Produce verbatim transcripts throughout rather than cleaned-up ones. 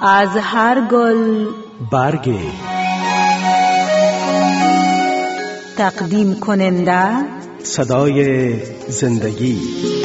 از هر گل برگی. تقدیم کننده صدای زندگی.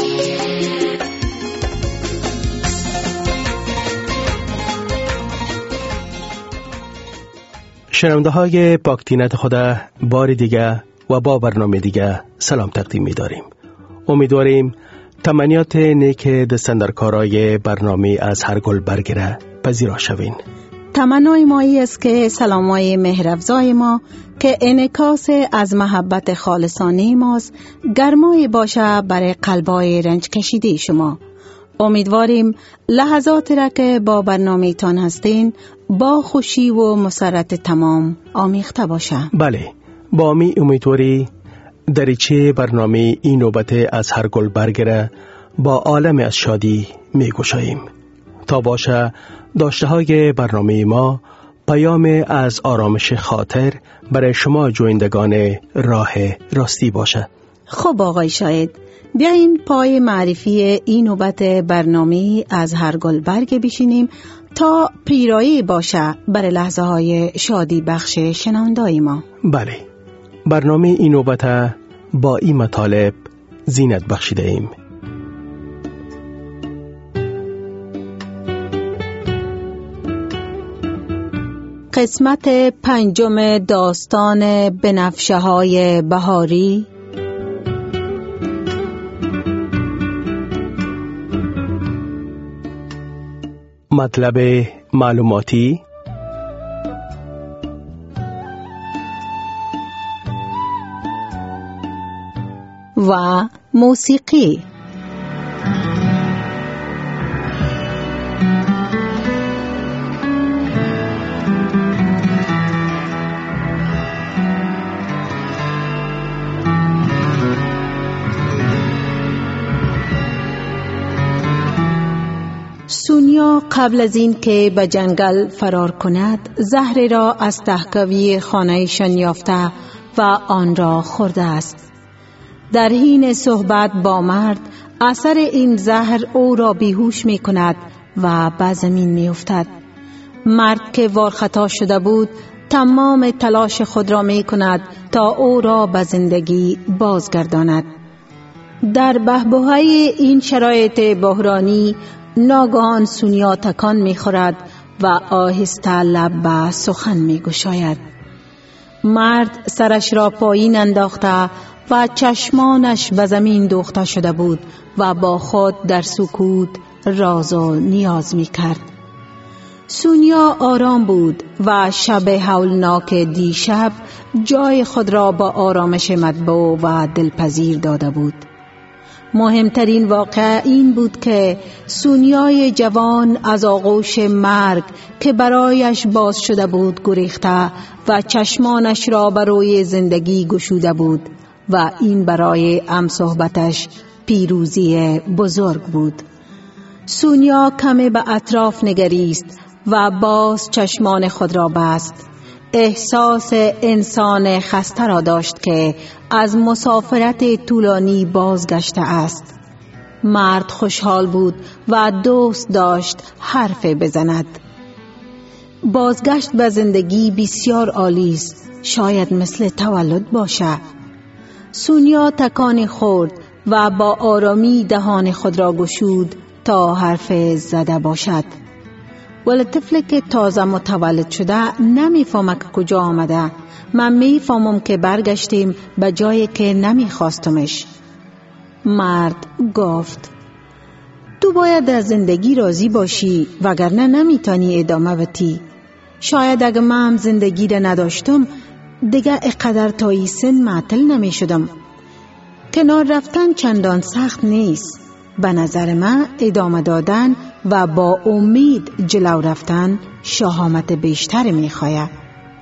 شنونده های پاکتینت خدا، بار دیگه و با برنامه دیگه سلام تقدیم می داریم. امیدواریم تمنیات نیک دستندرکارای برنامه از هر گل برگره پذیرا شوین. تمنای مایی است که سلامای مهرافزای ما که انعکاس از محبت خالصانه ماست گرمای باشه برای قلبای رنج کشیده شما. امیدواریم لحظات را که با برنامه تان هستین با خوشی و مسرت تمام آمیخته باشه. بله، با می امیدواری دریچه برنامه این نوبت از هر گل برگره با عالم از شادی می گشاییم تا باشه داشته های برنامه ما پیام از آرامش خاطر برای شما جویندگان راه راستی باشه. خب آقای شاهد، بیاین پای معرفی این نوبت برنامه از هر گل برگ بشینیم تا پیرایی باشه برای لحظه های شادی بخش شنوندای ما. بله، برنامه این نوبت با این مطالب زینت بخشیده ایم. قسمت پنجم داستان بنفشه های بهاری. مطلب معلوماتی، و موسیقی. سونیا قبل از این که به جنگل فرار کند زهر را از تهکوی خانه‌شان یافته و آن را خورده است. در حین صحبت با مرد اثر این زهر او را بیهوش می کند و به زمین می افتد. مرد که وارخطا شده بود تمام تلاش خود را می کند تا او را به زندگی بازگرداند. در بحبوحه این شرایط بحرانی ناگهان سونیا تکان می خورد و آهسته لب به سخن می گشاید. مرد سرش را پایین انداخته و چشمانش به زمین دوخته شده بود و با خود در سکوت راز و نیاز می کرد. سونیا آرام بود و شب هولناک دیشب جای خود را با آرامش مطبوع و دلپذیر داده بود. مهمترین واقعه این بود که سونیای جوان از آغوش مرگ که برایش باز شده بود گریخته و چشمانش را برای زندگی گشوده بود و این برای ام صحبتش پیروزی بزرگ بود. سونیا کمی به اطراف نگریست و باز چشمان خود را بست. احساس انسان خسته را داشت که از مسافرت طولانی بازگشته است. مرد خوشحال بود و دوست داشت حرف بزند. بازگشت به زندگی بسیار عالی است، شاید مثل تولد باشه. سونیا تکانی خورد و با آرامی دهان خود را گشود تا حرف زده باشد. ولی طفل که تازه متولد شده نمیفهمه که کجا آمده. من میفهمم که برگشتیم به جایی که نمیخواستمش. مرد گفت تو باید از زندگی راضی باشی وگرنه نمیتونی ادامه بدی. شاید اگه من زندگی را نداشتم دیگه اقدر تا این سن معطل نمی شدم. کنار رفتن چندان سخت نیست. به نظر من ادامه دادن و با امید جلو رفتن شهامت بیشتر می خواهد.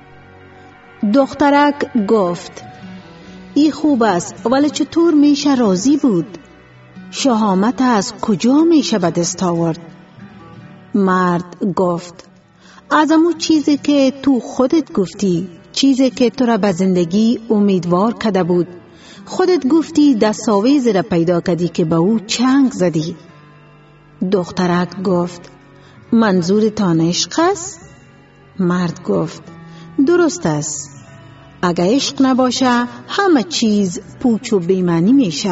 دخترک گفت ای خوب است ولی چطور میشه راضی بود؟ شهامت از کجا میشه به دست آورد؟ مرد گفت از همون چیزی که تو خودت گفتی، چیزی که تو را به زندگی امیدوار کرده بود. خودت گفتی دستاویز را پیدا کردی که به او چنگ زدی. دخترک گفت منظورتان عشق است؟ مرد گفت درست است. اگر عشق نباشه همه چیز پوچ و بی‌معنی میشه.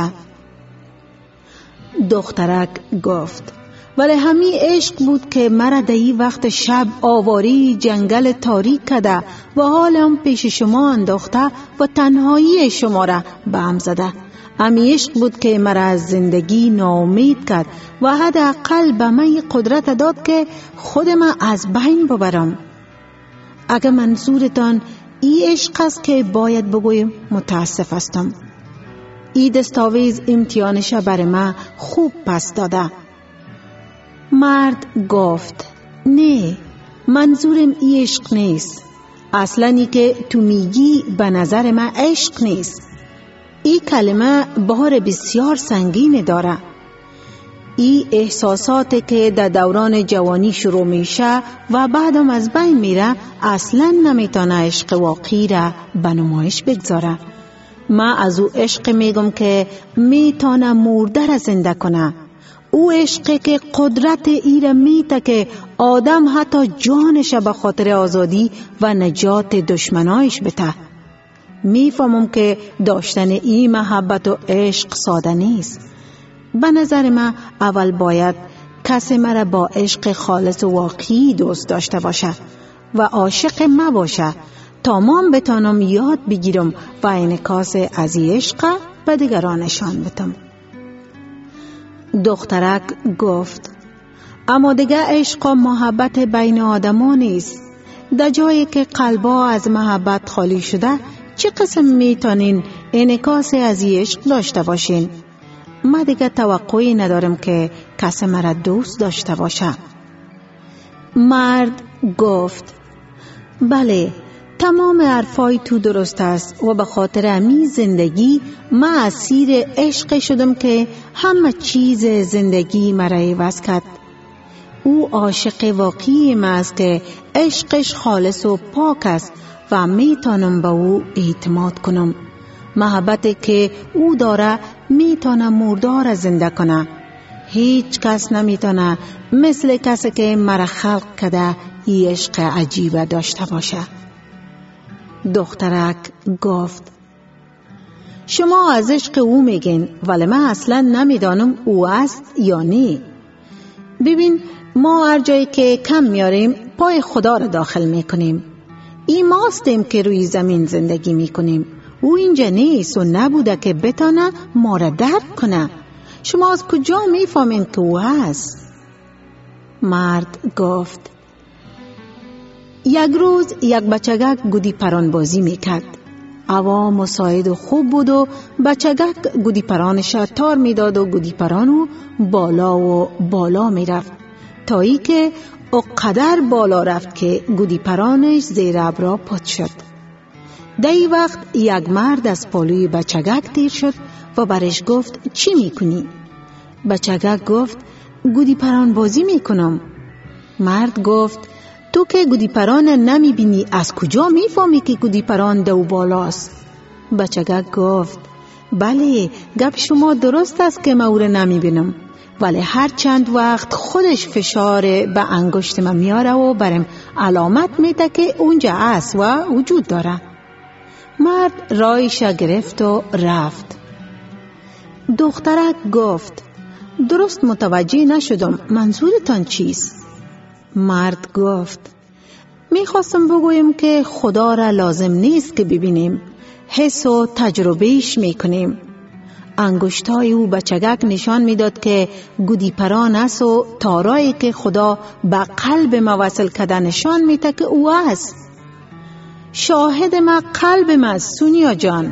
دخترک گفت ولی همین عشق بود که مرا در این وقت شب آواری جنگل تاریک کرده و حالم پیش شما انداخته و تنهایی شما را به هم زده. همین عشق بود که مرا از زندگی ناامید کرد و حداقل به من قدرت داد که خودم از بین ببرم. اگر منظورتان این عشق است که باید بگویم متاسف هستم. این دستاویز امتحانش بر من خوب پس داده. مرد گفت نه، منظورم این عشق نیست. اصلا ای که تو میگی به نظر من عشق نیست. این کلمه بار بسیار سنگین داره. این احساساتی که در دوران جوانی شروع میشه و بعدم از بین میره اصلا نمیتونه عشق واقعی را به نمایش بگذاره. من از او عشق میگم که میتونه مرده را زنده کنه. او عشقی که قدرت ای را میته که آدم حتی جانش به خاطر آزادی و نجات دشمنایش بده. میفهمم که داشتن این محبت و عشق ساده نیست. به نظر من اول باید کسی مرا با عشق خالص و واقعی دوست داشته باشه و عاشق من باشه تا من بتانم یاد بگیرم و انعکاس از این عشق به دیگران نشان بدم. دخترک گفت اما دیگه عشق و محبت بین آدمان نیست. در جایی که قلبا از محبت خالی شده چه قسم میتونین انعکاس از این عشق داشته باشین؟ من دیگه توقعی ندارم که کسی مرا دوست داشته باشه. مرد گفت بله، تمام حرفای تو درست است و به خاطر همین زندگی من اسیر عشق شدم که همه چیز زندگی مرا عوض کرد. او عاشق واقعی من است که عشقش خالص و پاک است و میتونم به او اعتماد کنم. محبتی که او داره میتونه مردار زنده کنه. هیچ کس نمیتونه مثل کسی که مرا خلق کرده این عشق عجیب داشته باشه. دخترک گفت شما از عشق او میگین ولی من اصلا نمیدانم او است یا نه. ببین، ما هر جایی که کم میاریم پای خدا را داخل میکنیم. این ماستیم که روی زمین زندگی میکنیم. او اینجا نیست و نبوده که بتانه ما را درک کنه. شما از کجا میفهمین که او هست؟ مرد گفت یک روز یک بچگک گودی پران بازی میکرد. هوا مساعد و خوب بود و بچگک گودی پرانش تار میداد و گودی پرانو بالا و بالا میرفت تا ای که او قدر بالا رفت که گودی پرانش زیر ابرا پات شد. در این وقت یک مرد از پالوی بچگک تیر شد و برش گفت چی میکنی؟ بچگک گفت گودی پران بازی میکنم. مرد گفت تو که گودی پران نمی بینی از کجا میفهمی که گودی پران دو بالاست؟ بچگک گفت بله، گپ شما درست است که من او را نمی بینم، ولی هر چند وقت خودش فشار به انگشت من میاره و برم علامت میده که اونجا است و وجود داره. مرد رایش گرفت و رفت. دخترک گفت درست متوجه نشدم، منظورتان چیست؟ مرد گفت میخواستم بگویم که خدا را لازم نیست که ببینیم، حس و تجربهش میکنیم. انگشتای او بچگک نشان میداد که گودی پران است و تارایی که خدا به قلب ما وصل کرده نشان میده که او است. شاهد ما قلب ما سونیا جان.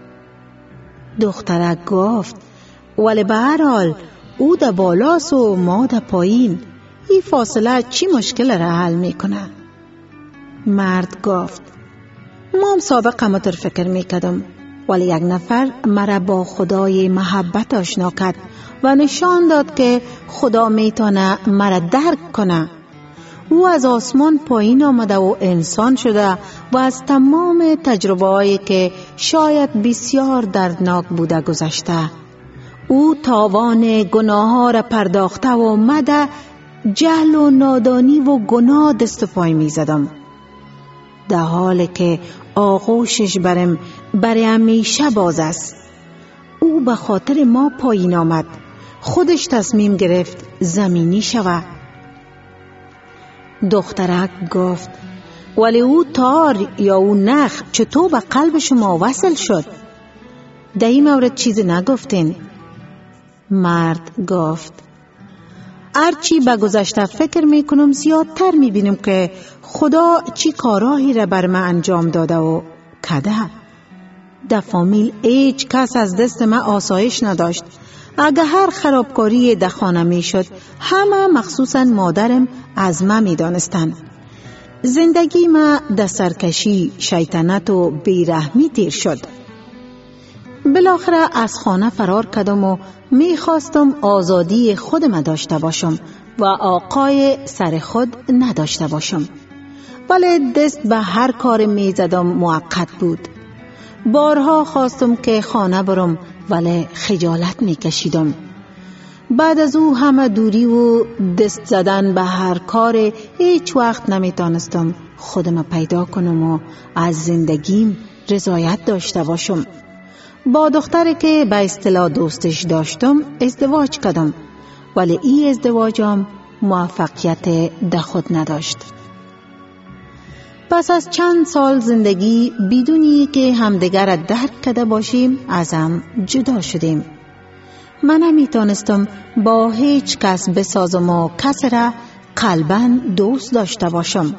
دخترک گفت ولی به هر حال او در بالاست و ما در پایین، این فاصله چی مشکل را حل میکنه؟ مرد گفت ما هم سابق همطور فکر میکردم، ولی یک نفر مرا با خدای محبت آشنا کرد و نشان داد که خدا میتونه مرا درک کنه. او از آسمان پایین آمده و انسان شده و از تمام تجربه هایی که شاید بسیار دردناک بوده گذشته. او تاوان گناه ها را پرداخته و آمده جهل و نادانی و گناه دست و پای می زدم، در حالی که آغوشش برم برای همیشه باز است. او به خاطر ما پایین آمد، خودش تصمیم گرفت زمینی شود. دخترک گفت ولی او تار یا او نخ چطور به قلب شما وصل شد؟ در این مورد چیزی نگفتین؟ مرد گفت هرچی به گذشته فکر میکنم زیادتر میبینم که خدا چی کارهایی را بر من انجام داده و کده. در فامیل هیچ کس از دست من آسایش نداشت. اگه هر خرابکاری در خانه میشد، همه مخصوصا مادرم از من میدانستند. زندگی ما در سرکشی، شیطنت و بیرحمی تیر شد. بالاخره از خانه فرار کردم و میخواستم آزادی خودم داشته باشم و آقای سر خود نداشته باشم، ولی دست به هر کار میزدم موقت بود. بارها خواستم که خانه برم ولی خجالت میکشیدم. بعد از او همه دوری و دست زدن به هر کار هیچ وقت نمیتونستم خودم پیدا کنم و از زندگیم رضایت داشته باشم. با دختری که به اصطلاح دوستش داشتم ازدواج کردم، ولی این ازدواجم موفقیت در خود نداشت. پس از چند سال زندگی بدونی که همدیگر را درک کرده باشیم از هم جدا شدیم. من نمیتونستم با هیچ کس بسازم و کس را قلباً دوست داشته باشم.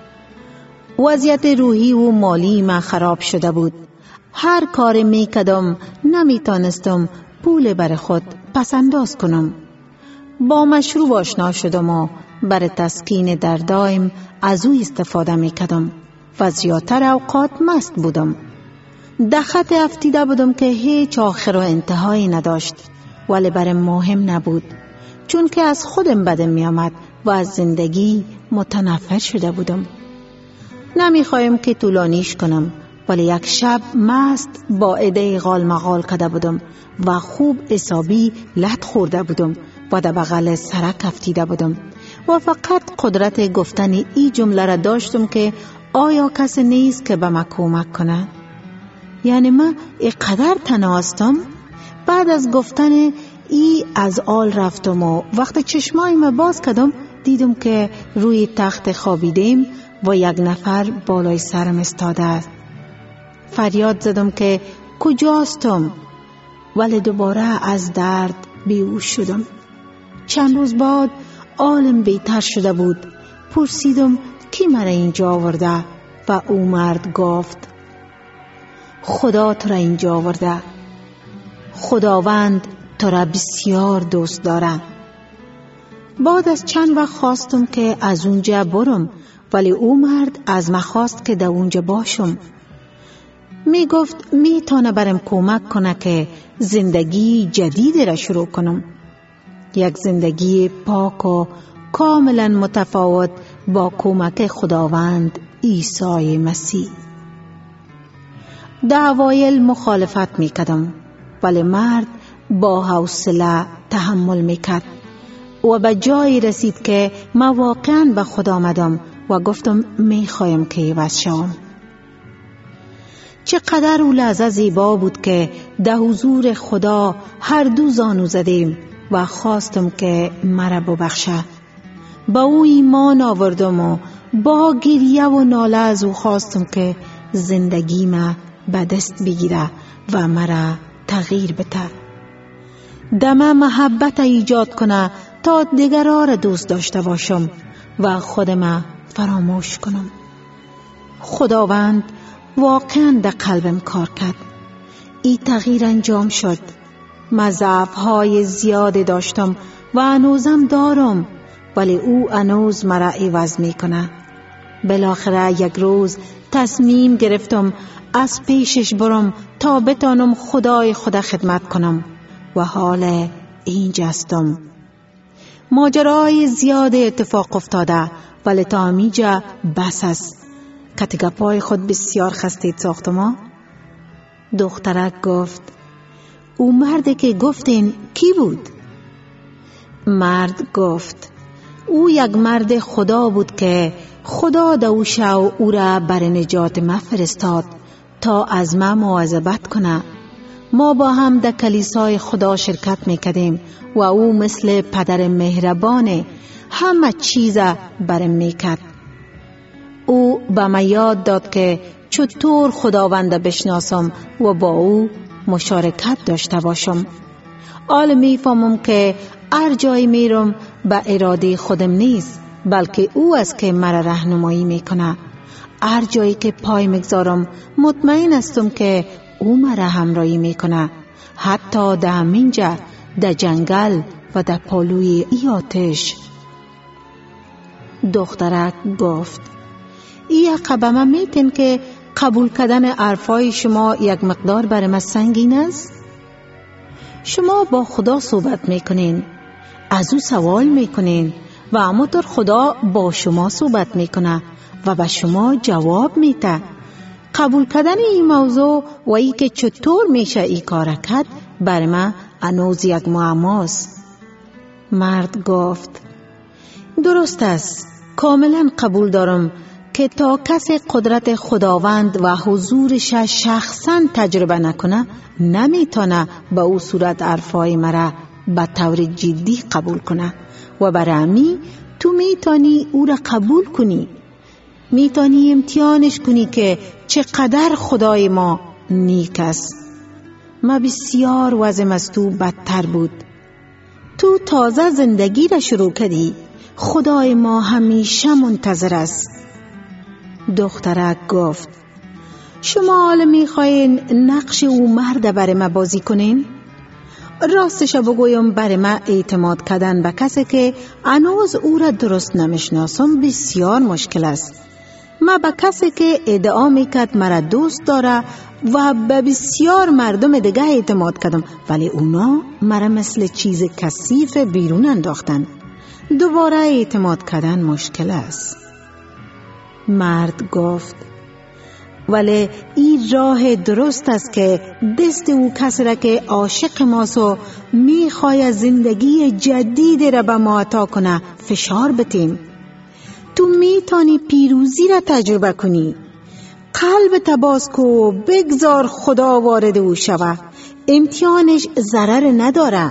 وضعیت روحی و مالی من خراب شده بود. هر کار میکردم نمیتونستم پول بر خود پسنداز کنم. با مشروب آشنا شدم و برای تسکین دردایم از او استفاده میکردم و زیادتر اوقات مست بودم. در خط افتیده بودم که هیچ آخر و انتهایی نداشت، ولی برام مهم نبود، چون که از خودم بدم میامد و از زندگی متنفر شده بودم. نمیخوایم که طولانیش کنم، ولی یک شب مست با عده غال مغال کرده بودم و خوب حسابی لط خورده بودم و در بغل سرک افتیده بودم و فقط قدرت گفتن این جمله را داشتم که آیا کسی نیست که به من کمک کنه؟ یعنی من اینقدر تنها هستم؟ بعد از گفتن ای از آل رفتم و وقت چشمایم باز کردم دیدم که روی تخت خوابیدیم و یک نفر بالای سرم استاده است. فریاد زدم که کجاستم، ولی دوباره از درد بیهوش شدم. چند روز بعد حالم بهتر شده بود. پرسیدم کی مرا اینجا آورده و او مرد گفت خدا تو را اینجا آورده. خداوند تو را بسیار دوست دارد. بعد از چند وقت خواستم که از اونجا برم، ولی او مرد از من خواست که در اونجا باشم. می گفت می تانه برم کمک کنه که زندگی جدید را شروع کنم، یک زندگی پاک و کاملا متفاوت با کمک خداوند عیسی مسیح. در اوایل مخالفت می کردم، ولی مرد با حوصله تحمل می کرد و به جایی رسید که من واقعا به خدا آمدم و گفتم می خواهم که عوض شوم. چقدر او لحظه زیبا بود که در حضور خدا هر دو زانو زدیم و خواستم که مرا ببخشه. با او ایمان آوردم و با گریه و ناله از او خواستم که زندگی ما به دست بگیره و مرا تغییر بده. در من محبت ایجاد کنه تا دیگرها را دوست داشته باشم و خودم فراموش کنم. خداوند واقعا در قلبم کار کرد. این تغییر انجام شد. من ضعف‌های زیاد داشتم و هنوزم دارم، ولی او هنوز مرا عوض میکنه. بالاخره یک روز تصمیم گرفتم از پیشش برم تا بتانم خدای خدا خدمت کنم و حال اینجا هستم. ماجراهای زیاد اتفاق افتاده، ولی تا همینجا بس است. کتگپای خود بسیار خستید ساختما؟ دخترک گفت او مردی که گفتین کی بود؟ مرد گفت او یک مرد خدا بود که خدا دوشه و او را بر نجات ما فرستاد تا از ما مواظبت کنه. ما با هم در کلیسای خدا شرکت میکردیم و او مثل پدر مهربان همه چیز برم میکرد. او به ما یاد داد که چطور خداوند بشناسم و با او مشارکت داشته باشم. حال میفهمم که هر جای میرم به اراده خودم نیست، بلکه او است که مرا راهنمایی میکنه. هر جایی که پای میگذارم مطمئن هستم که او مرا همراهی میکنه، حتی در همینجا در جنگل و در پالوی ای آتش. دخترک گفت ای قبمه میتین که قبول کردن حرفای شما یک مقدار برای من سنگین است؟ شما با خدا صحبت میکنین، از او سوال میکنین و همونطور خدا با شما صحبت میکنه و به شما جواب میده. قبول کردن این موضوع و ای که چطور میشه ای کار کرد برای من هنوز یک معماست. مرد گفت درست است، کاملا قبول دارم که تا کسی قدرت خداوند و حضورش شخصا تجربه نکنه نمیتونه به او صورت حرفای مرا به طور جدی قبول کنه و برای همین تو میتونی او را قبول کنی، میتونی امتحانش کنی که چقدر خدای ما نیک است. ما بسیار وضعم از تو بدتر بود، تو تازه زندگی را شروع کردی، خدای ما همیشه منتظر است. دخترک گفت شما حالا میخواین نقش او مرد برای ما بازی کنین؟ راستش بگویم برای ما اعتماد کردن به کسی که هنوز او را درست نمیشناسم بسیار مشکل است. ما به کسی که ادعا میکرد مرا دوست داره و به بسیار مردم دیگه اعتماد کردم، ولی اونا مرا مثل چیز کثیف بیرون انداختن. دوباره اعتماد کردن مشکل است. مرد گفت ولی این راه درست است که دست او کسی را که عاشق ماست و میخواه زندگی جدید را به ما عطا کنه فشار بتیم. تو میتونی پیروزی را تجربه کنی. قلب تباز کو، بگذار خدا وارد او شوه، امتحانش ضرر نداره.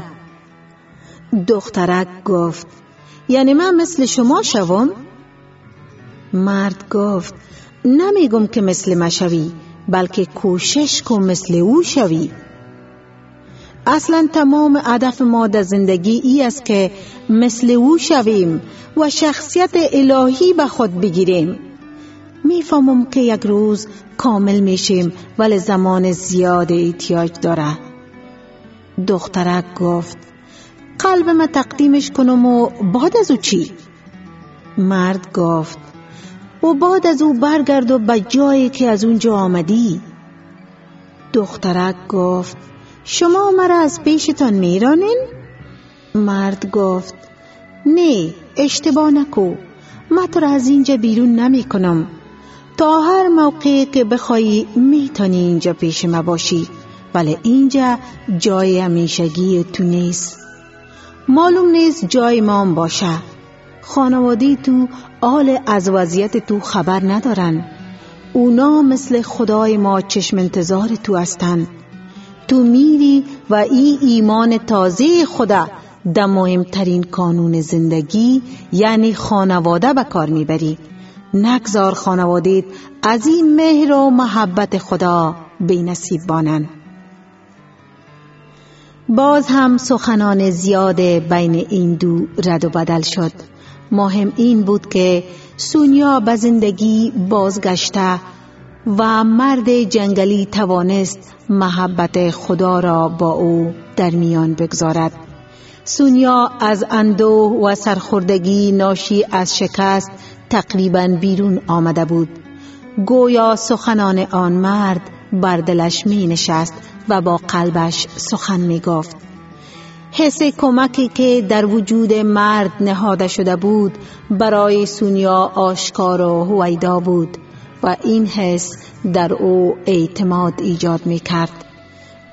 دخترک گفت یعنی من مثل شما شوم؟ مرد گفت نمیگم که مثل ما شوی، بلکه کوشش کن مثل او شوی. اصلا تمام هدف ما در زندگی ای است که مثل او شویم و شخصیت الهی به خود بگیریم. میفهمم که یک روز کامل میشیم ولی زمان زیاد احتیاج داره. دخترک گفت قلب ما تقدیمش کنم و بعد از او چی؟ مرد گفت و بعد از او برگرد و به جایی که از اونجا آمدی. دخترک گفت شما مرا از پیشتان میرانین؟ مرد گفت نه، اشتباه نکو، من تو را از اینجا بیرون نمی کنم. تا هر موقع که بخوایی میتونی اینجا پیش ما باشی، ولی اینجا جای همیشگی تو نیست. معلوم نیست جای ما هم باشه. خانوادی تو حال از وضعیت تو خبر ندارن. اونا مثل خدای ما چشم انتظار تو هستن. تو میری و ای ایمان تازه خدا در مهمترین قانون زندگی یعنی خانواده به کار میبری. نگذار خانوادیت از این مهر و محبت خدا بی نصیب بانن. باز هم سخنان زیاد بین این دو رد و بدل شد. مهم این بود که سونیا به زندگی بازگشته و مرد جنگلی توانست محبت خدا را با او در میان بگذارد. سونیا از اندوه و سرخوردگی ناشی از شکست تقریباً بیرون آمده بود. گویا سخنان آن مرد بر دلش می نشست و با قلبش سخن می گفت. حس کمکی که در وجود مرد نهاده شده بود برای سونیا آشکار و هویدا بود و این حس در او اعتماد ایجاد می کرد.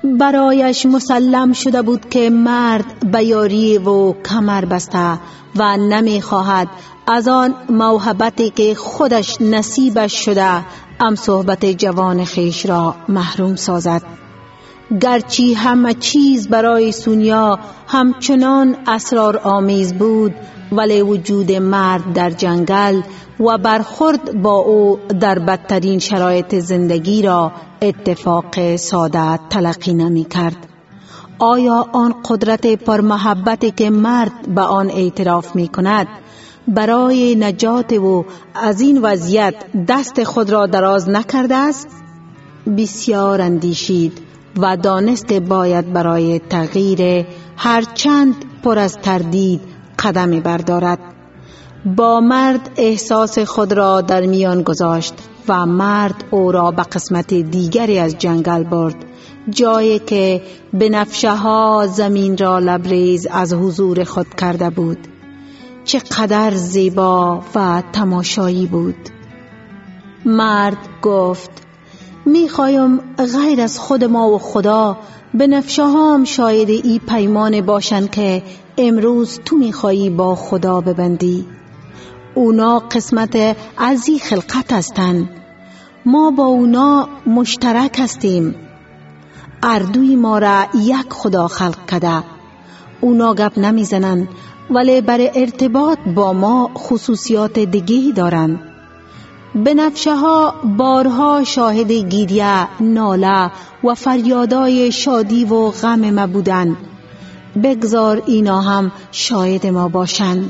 برایش مسلم شده بود که مرد به یاری و کمر بسته و نمیخواهد از آن موهبتی که خودش نصیبش شده ام صحبت جوان خیش را محروم سازد. گرچه همه چیز برای سونیا همچنان اسرار آمیز بود، ولی وجود مرد در جنگل و برخورد با او در بدترین شرایط زندگی را اتفاق ساده تلقی نمی کرد. آیا آن قدرت پرمحبتی که مرد به آن اعتراف می کند برای نجات او از این وضعیت دست خود را دراز نکرده است؟ بسیار اندیشید و دانست باید برای تغییر هرچند پر از تردید قدمی بردارد. با مرد احساس خود را در میان گذاشت و مرد او را به قسمت دیگری از جنگل برد، جایی که بنفشه ها زمین را لبریز از حضور خود کرده بود. چقدر زیبا و تماشایی بود. مرد گفت: میخوایم غیر از خود ما و خدا بنفشه ها هم شاید ای پیمان باشن که امروز تو میخوایی با خدا ببندی. اونا قسمت از این خلقت هستن، ما با اونا مشترک هستیم. اردوی ما را یک خدا خلق کرده. اونا گپ نمیزنن ولی برای ارتباط با ما خصوصیات دیگه‌ای دارن. بنفشه ها بارها شاهد گریه، ناله و فریادای شادی و غم ما بودن. بگذار اینا هم شاهد ما باشن.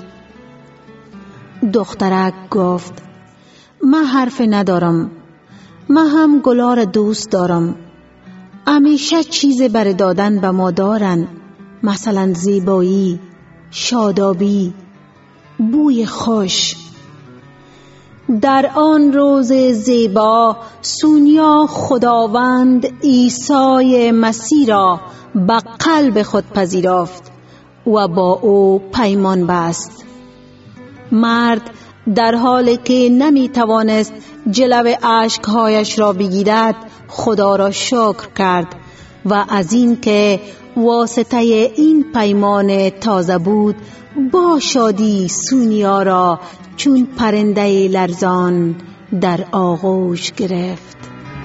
دخترک گفت: من حرف ندارم، من هم گلار دوست دارم. همیشه چیز بر دادن به ما دارن، مثلا زیبایی، شادابی، بوی خوش. در آن روز زیبا سونیا خداوند عیسی مسیح را به قلب خود پذیرفت و با او پیمان بست. مرد در حالی که نمی توانست جلو اشکهایش را بگیرد خدا را شکر کرد و از این که واسطه این پیمان تازه بود با شادی سونیا را چون پرنده لرزان در آغوش گرفت.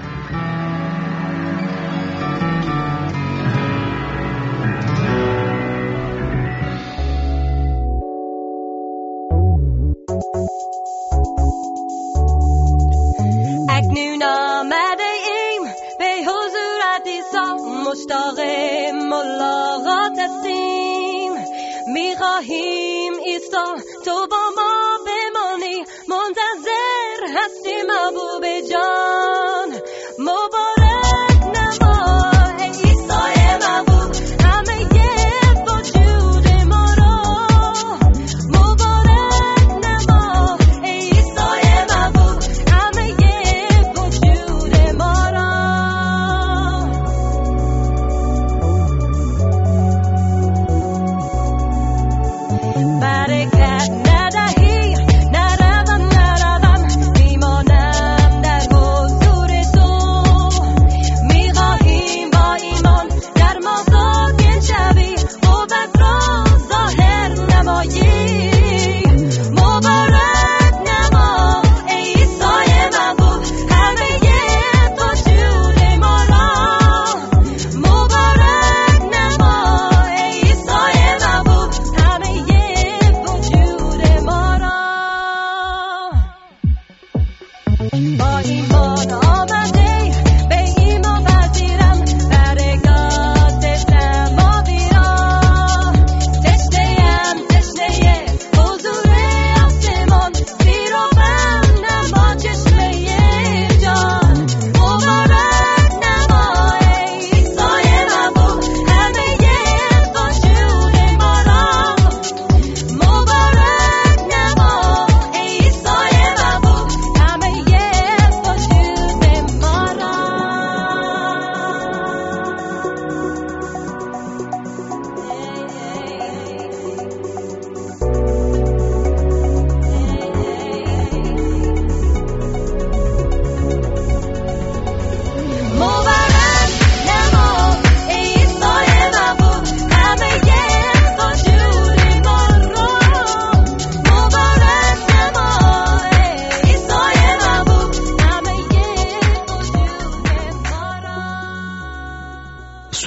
اکنون آمده ایم به حضورت عیسی، مشتاق ملاقات هستیم. میخواهیم عیسی تو با ما بمانی، منتظر هستیم محبوب جان. مبارک نما ای عیسی محبوب همه وجود ما را. مبارک نما ای عیسی محبوب همه وجود ما را. برکت ندهی نروم نروم، میمانم در حضور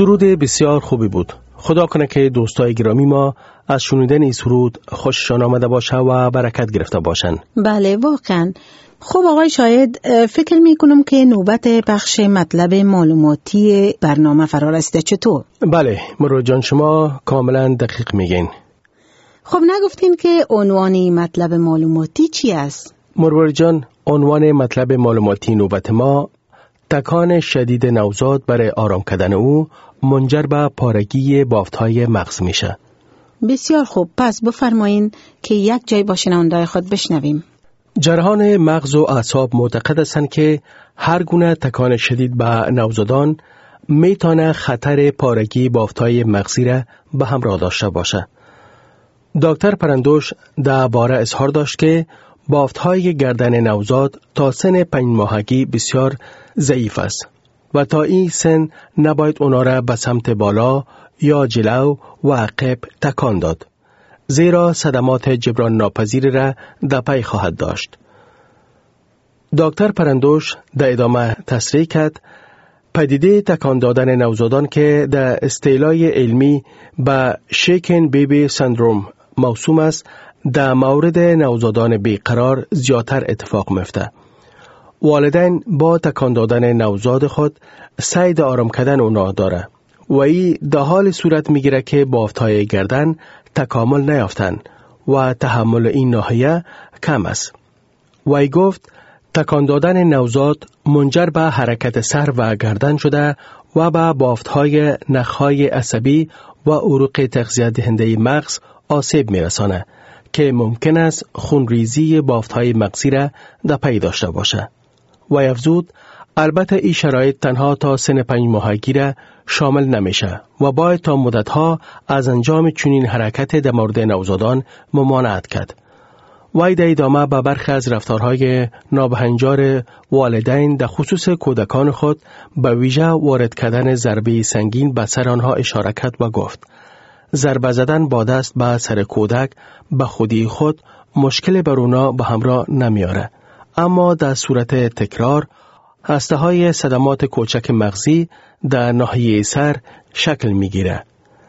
سرود بسیار خوبی بود. خدا کنه که دوستای گرامی ما از شنیدن این سرود خوششان آمده باشه و برکت گرفته باشن. بله واقعا. خب آقای شاهد، فکر می کنم که نوبت بخش مطلب معلوماتی برنامه فرا رسیده. چطور؟ بله مرو جان، شما کاملا دقیق میگین. خب نگفتین که عنوان مطلب معلوماتی چی است؟ مرو جان، عنوان مطلب معلوماتی نوبت ما تکان شدید نوزاد برای آرام کردن او منجر به پارگی بافت‌های مغز میشه. بسیار خوب، پس بفرمایین که یک جای با شنونده‌های خود بشنویم. جراحان مغز و اعصاب معتقد هستند که هر گونه تکان شدید به نوزادان میتونه خطر پارگی بافت‌های مغزی را به همراه داشته باشه. دکتر پرندوش در باره اظهار داشت که بافت‌های گردن نوزاد تا سن پنج ماهگی بسیار ضعیف است و تا این سن نباید اونا را به سمت بالا یا جلو و عقب تکان داد، زیرا صدمات جبران ناپذیری را در پی خواهد داشت. دکتر پرندوش در ادامه تصریح کرد پدیده تکان دادن نوزادان که در اصطلاح علمی به شیکن بیبی سندروم موسوم است، در مورد نوزادان بیقرار زیادتر اتفاق میفته. والدین با تکان دادن نوزاد خود سعی آرام کردن اونا داره و این در حال صورت میگیره که بافت‌های گردن تکامل نیافتن و تحمل این ناحیه کم است. و ای گفت تکان دادن نوزاد منجر به حرکت سر و گردن شده و به بافت‌های نخهای عصبی و عروق تغذیه دهنده مغز آسیب میرسانه که ممکن است خونریزی بافت‌های مغزی را در پی داشته باشه. و افزود البته این شرایط تنها تا سن پنج ماهگی را شامل نمیشه و باید تا مدتها از انجام چنین حرکت در مورد نوزادان ممانعت کرد. و در ادامه به برخی از رفتارهای نابهنجار والدین در خصوص کودکان خود به ویژه وارد کردن ضربه سنگین به سر آنها اشاره کرد و گفت ضربه زدن با دست به سر کودک به خودی خود مشکل بر اونا به همراه نمیاره، اما در صورت تکرار هسته های صدمات کوچک مغزی در ناحیه سر شکل میگیره.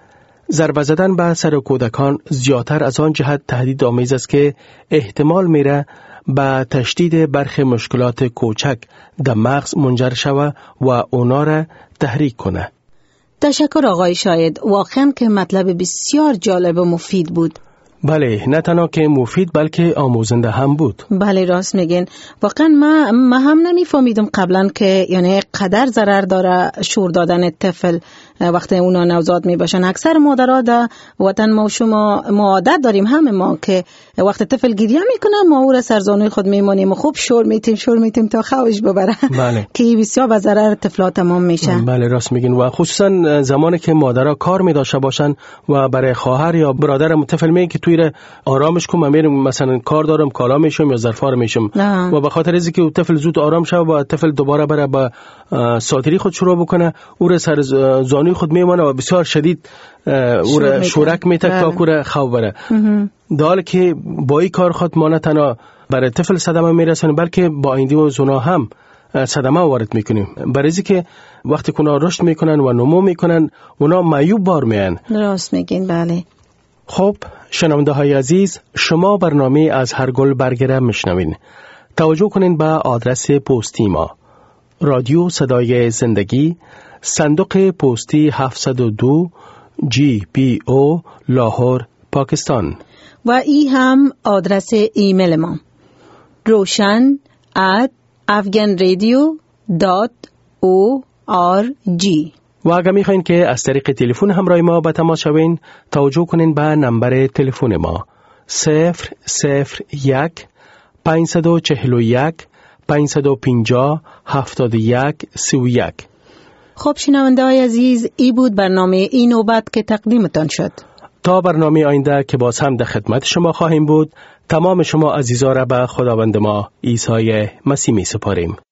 ضربه زدن به سر کودکان زیادتر از آن جهت تهدید آمیز است که احتمال میره به تشدید برخی مشکلات کوچک در مغز منجر شود و اونا را تحریک کنه. تشکر آقای شاهد، واقعا که مطلب بسیار جالب و مفید بود. بله، نه تنها که مفید بلکه آموزنده هم بود. بله راست میگین. واقعا ما ما هم نمیفهمیدم قبلا که یعنی قدر ضرر داره شور دادن طفل وقتی اونا نوزاد میباشن. اکثر مادرها در وطن ما و شما ما عادت داریم همه ما که وقتی طفل گریه میکنه ما او را سرزانوی خود میمونیم و خوب شور میتیم شور میتیم تا خوش ببره. بله. که بسیار به ضرر طفلا تمام میشه. بله راست میگین. و خصوصا زمانی که مادرها کار میداشته باشن و برای خواهر یا برادر طفل میگه که توی آرامش کنم، میرم مثلا کار دارم کالا میشم یا ظرفا میشم و به خاطر از اینکه طفل زود آرام شه و طفل دوباره بره با ساتری خود شروع بکنه او را سر زانوی خود میمانه و بسیار شدید او را شورک میتک تا کوره خواب بره. در حالی که با این کار خود ما نه تنها برای طفل صدمه میرسونیم بلکه با آینده و زنا هم صدمه وارد میکنیم، برای اینکه وقتی اونا رشد میکنن و نمو میکنن اونا معیوب بار میان. درست میگین. بله. خب شنونده های عزیز، شما برنامه از هر گل برگره میشنوین. توجه کنین به آدرس پستی ما: رادیو صدای زندگی، صندوق پستی هفتصد و دو جی پی او لاهور، پاکستان. و ای هم آدرس ایمیل ما: روشن ات افغان رادیو دات او آر جی. و اگر میخواین که از طریق تلفن همراه ما به تماس شوین، توجه کنین به نمبر تلفن ما صفر صفر یک پنجصد و چهل و یک پنجصد و پنجاه هفتاد و یک سی و یک. خب شنونده های عزیز، ای بود برنامه این نوبت که تقدیمتان شد. تا برنامه آینده که باز هم در خدمت شما خواهیم بود، تمام شما عزیزا را به خداوند ما عیسی مسیح می سپاریم.